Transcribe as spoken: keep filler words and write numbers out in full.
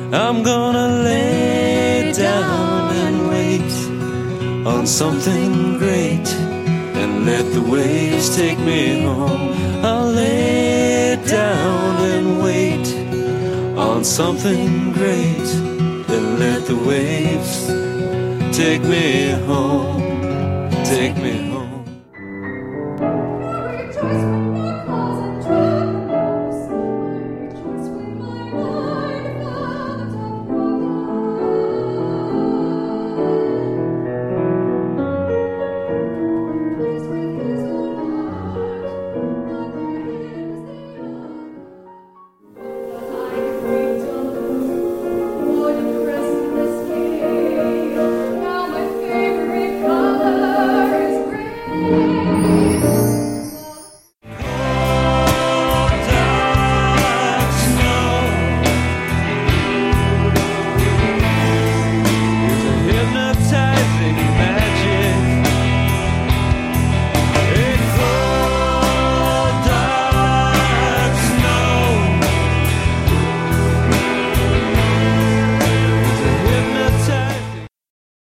I'm gonna lay down and wait on something great, and let the waves take me home. I'll lay down and wait on something great, and let the waves take me home, take me home.